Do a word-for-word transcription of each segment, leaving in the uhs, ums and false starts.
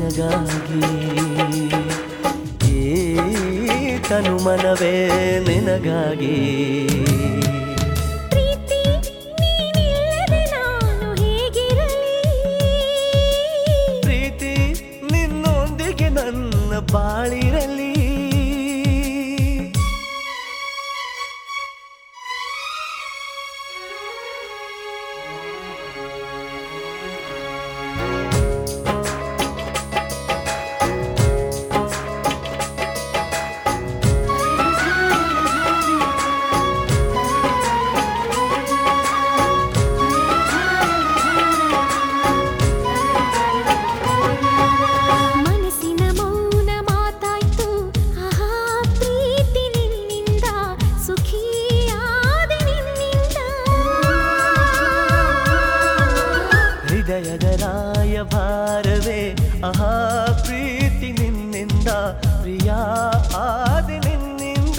ನಿನಗಾಗಿ ಈ ತನು ಮನವೇ ನಿನಗಾಗಿ ಪ್ರೀತಿ ನೀನಿಲ್ಲದೆ ನಾನು ಹೇಗಿರಲಿ ಪ್ರೀತಿ ನಿನ್ನೊಂದಿಗೆ ನನ್ನ ಬಾಳಿರಲಿ ಹೃದಯದ ರಾಯಭಾರವೇ ಆಹಾ ಪ್ರೀತಿ ನಿನ್ನಿಂದ ಪ್ರಿಯ ಆದೆ ನಿನ್ನಿಂದ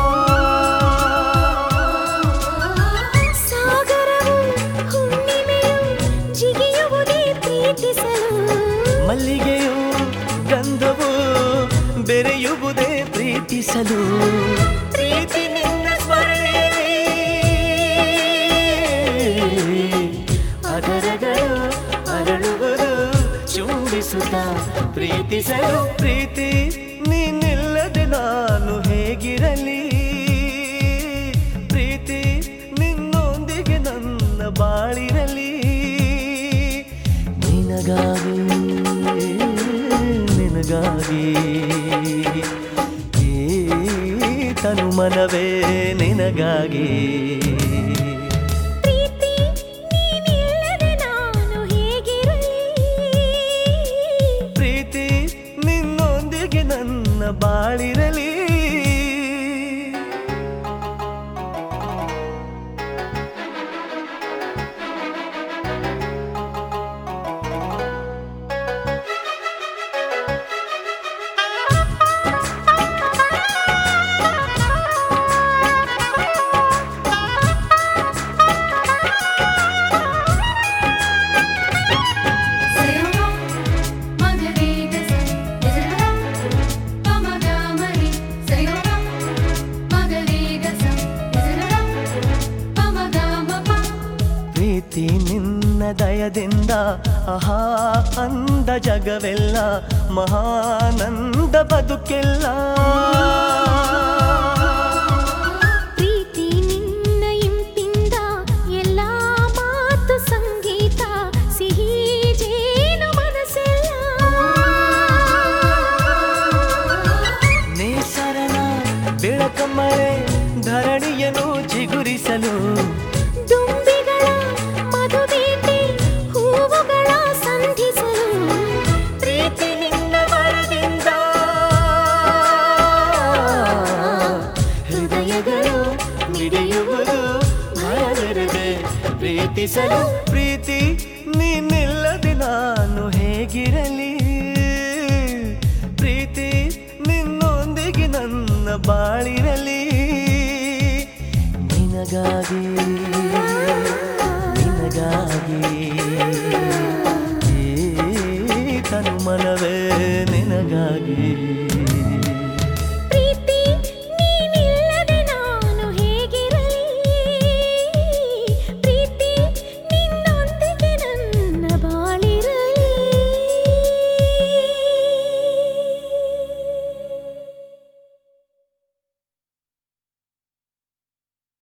ಸಾಗರವು ಹುಣ್ಣಿಮೆಯು ಜಿಗಿಯುವುದೇ ಪ್ರೀತಿಸಲು ಮಲ್ಲಿಗೆಯು ಗಂಧವು ಬೆರೆಯುವುದೇ ಪ್ರೀತಿಸಲು ಪ್ರೀತಿ ನಿನ್ನ ಸ್ಮರಣೆಯಲ್ಲಿ ಅದರಗಳು ಅರಳುವುದು ಚುಂಬಿಸುತ್ತ ಪ್ರೀತಿಸಲು ಪ್ರೀತಿ ನೀನಿಲ್ಲದೆ ನಾನು ಹೇಗಿರಲಿ ಪ್ರೀತಿ ನಿನ್ನೊಂದಿಗೆ ನನ್ನ ಬಾಳಿರಲಿ ನಿನಗಾಗಿ ನಿನಗಾಗಿ ಈ ತನು ಮನವೇ ನಿನಗಾಗಿ ನನ್ನ ಬಾಳಿರಲಿ ಪ್ರೀತಿ ನಿನ್ನ ದಯದಿಂದ ಆಹಾ ಅಂದ ಜಗವೆಲ್ಲ ಮಹಾನಂದ ಬದುಕೆಲ್ಲ ಪ್ರೀತಿ ನಿನ್ನ ಇಂಪಿಂದ ಎಲ್ಲ ಮಾತು ಸಂಗೀತ ಸಿಹಿ ಜೇನು ಮನಸ್ಸೆಲ್ಲ ನೇಸರನ ಬೆಳಕ ಮಳೆ ಧರಣಿಯನ್ನು ಚಿಗುರಿಸಲು ದುಂಬಿಗಳ ಮಧುಬೇಟೆ ಹೂವುಗಳ ಸಂಧಿಸಲು ಪ್ರೀತಿ ನಿನ್ನ ವರದಿಂದ ಹೃದಯಗಳು ಮಿಡಿಯುವುದು ಭಯವಿರದೆ ಪ್ರೀತಿಸಲು ಪ್ರೀತಿ ನೀನಿಲ್ಲದೆ ನಾನು ಹೇಗಿರಲಿ ಪ್ರೀತಿ ನಿನ್ನೊಂದಿಗೆ ನನ್ನ ಬಾಳಿರಲಿ ನಿನಗಾಗಿ